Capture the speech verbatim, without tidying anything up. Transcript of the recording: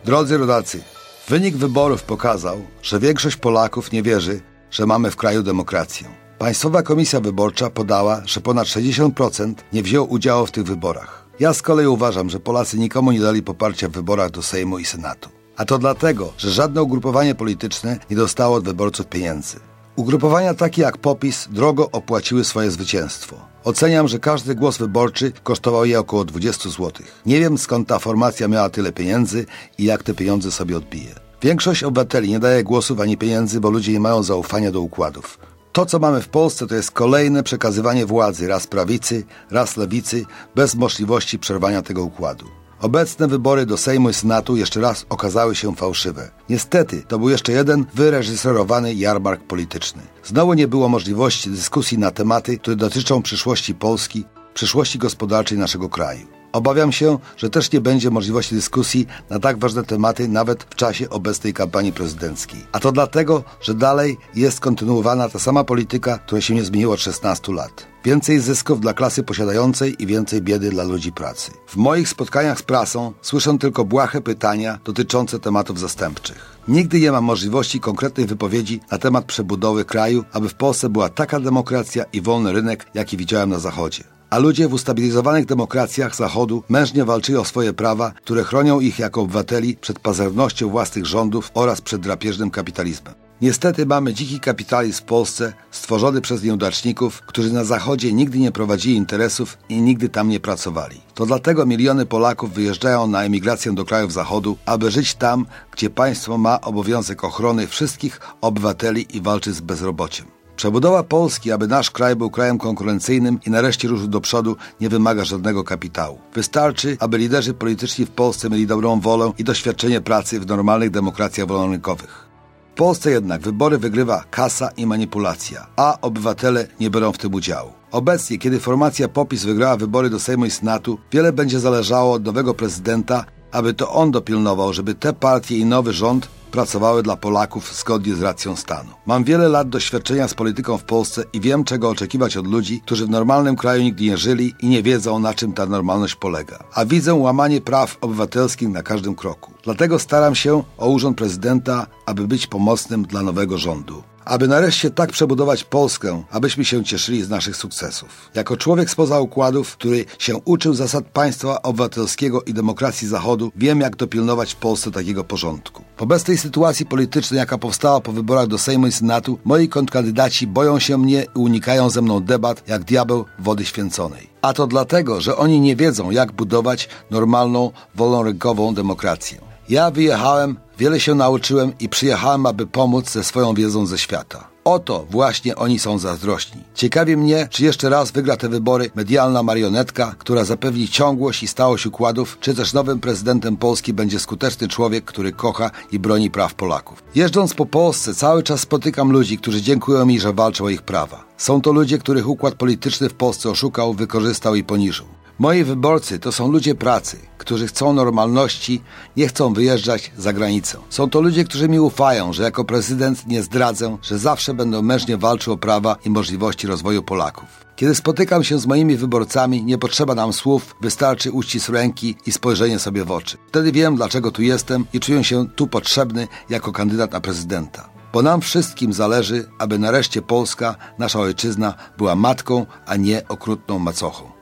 Drodzy rodacy, wynik wyborów pokazał, że większość Polaków nie wierzy, że mamy w kraju demokrację. Państwowa Komisja Wyborcza podała, że ponad sześćdziesiąt procent nie wzięło udziału w tych wyborach. Ja z kolei uważam, że Polacy nikomu nie dali poparcia w wyborach do Sejmu i Senatu. A to dlatego, że żadne ugrupowanie polityczne nie dostało od wyborców pieniędzy. Ugrupowania takie jak PO-PiS drogo opłaciły swoje zwycięstwo. Oceniam, że każdy głos wyborczy kosztował je około dwadzieścia złotych. Nie wiem, skąd ta formacja miała tyle pieniędzy i jak te pieniądze sobie odbije. Większość obywateli nie daje głosów ani pieniędzy, bo ludzie nie mają zaufania do układów. To, co mamy w Polsce, to jest kolejne przekazywanie władzy raz prawicy, raz lewicy, bez możliwości przerwania tego układu. Obecne wybory do Sejmu i Senatu jeszcze raz okazały się fałszywe. Niestety, to był jeszcze jeden wyreżyserowany jarmark polityczny. Znowu nie było możliwości dyskusji na tematy, które dotyczą przyszłości Polski, przyszłości gospodarczej naszego kraju. Obawiam się, że też nie będzie możliwości dyskusji na tak ważne tematy nawet w czasie obecnej kampanii prezydenckiej. A to dlatego, że dalej jest kontynuowana ta sama polityka, która się nie zmieniła od szesnastu lat. Więcej zysków dla klasy posiadającej i więcej biedy dla ludzi pracy. W moich spotkaniach z prasą słyszę tylko błahe pytania dotyczące tematów zastępczych. Nigdy nie mam możliwości konkretnej wypowiedzi na temat przebudowy kraju, aby w Polsce była taka demokracja i wolny rynek, jaki widziałem na Zachodzie. A ludzie w ustabilizowanych demokracjach Zachodu mężnie walczyli o swoje prawa, które chronią ich jako obywateli przed pazernością własnych rządów oraz przed drapieżnym kapitalizmem. Niestety mamy dziki kapitalizm w Polsce, stworzony przez nieudaczników, którzy na Zachodzie nigdy nie prowadzili interesów i nigdy tam nie pracowali. To dlatego miliony Polaków wyjeżdżają na emigrację do krajów Zachodu, aby żyć tam, gdzie państwo ma obowiązek ochrony wszystkich obywateli i walczy z bezrobociem. Przebudowa Polski, aby nasz kraj był krajem konkurencyjnym i nareszcie ruszył do przodu, nie wymaga żadnego kapitału. Wystarczy, aby liderzy polityczni w Polsce mieli dobrą wolę i doświadczenie pracy w normalnych demokracjach wolnorynkowych. W Polsce jednak wybory wygrywa kasa i manipulacja, a obywatele nie biorą w tym udziału. Obecnie, kiedy formacja PO-PiS wygrała wybory do Sejmu i Senatu, wiele będzie zależało od nowego prezydenta, aby to on dopilnował, żeby te partie i nowy rząd pracowały dla Polaków zgodnie z racją stanu. Mam wiele lat doświadczenia z polityką w Polsce i wiem, czego oczekiwać od ludzi, którzy w normalnym kraju nigdy nie żyli i nie wiedzą, na czym ta normalność polega. A widzę łamanie praw obywatelskich na każdym kroku. Dlatego staram się o urząd prezydenta, aby być pomocnym dla nowego rządu. Aby nareszcie tak przebudować Polskę, abyśmy się cieszyli z naszych sukcesów. Jako człowiek spoza układów, który się uczył zasad państwa obywatelskiego i demokracji Zachodu, wiem, jak dopilnować w Polsce takiego porządku. W obecnej sytuacji politycznej, jaka powstała po wyborach do Sejmu i Senatu, moi kontrkandydaci boją się mnie i unikają ze mną debat jak diabeł wody święconej. A to dlatego, że oni nie wiedzą, jak budować normalną, wolnorynkową demokrację. Ja wyjechałem, wiele się nauczyłem i przyjechałem, aby pomóc ze swoją wiedzą ze świata. Oto właśnie oni są zazdrośni. Ciekawi mnie, czy jeszcze raz wygra te wybory medialna marionetka, która zapewni ciągłość i stałość układów, czy też nowym prezydentem Polski będzie skuteczny człowiek, który kocha i broni praw Polaków. Jeżdżąc po Polsce, cały czas spotykam ludzi, którzy dziękują mi, że walczą o ich prawa. Są to ludzie, których układ polityczny w Polsce oszukał, wykorzystał i poniżył. Moi wyborcy to są ludzie pracy, którzy chcą normalności, nie chcą wyjeżdżać za granicę. Są to ludzie, którzy mi ufają, że jako prezydent nie zdradzę, że zawsze będę mężnie walczył o prawa i możliwości rozwoju Polaków. Kiedy spotykam się z moimi wyborcami, nie potrzeba nam słów, wystarczy uścisk ręki i spojrzenie sobie w oczy. Wtedy wiem, dlaczego tu jestem i czuję się tu potrzebny jako kandydat na prezydenta. Bo nam wszystkim zależy, aby nareszcie Polska, nasza ojczyzna, była matką, a nie okrutną macochą.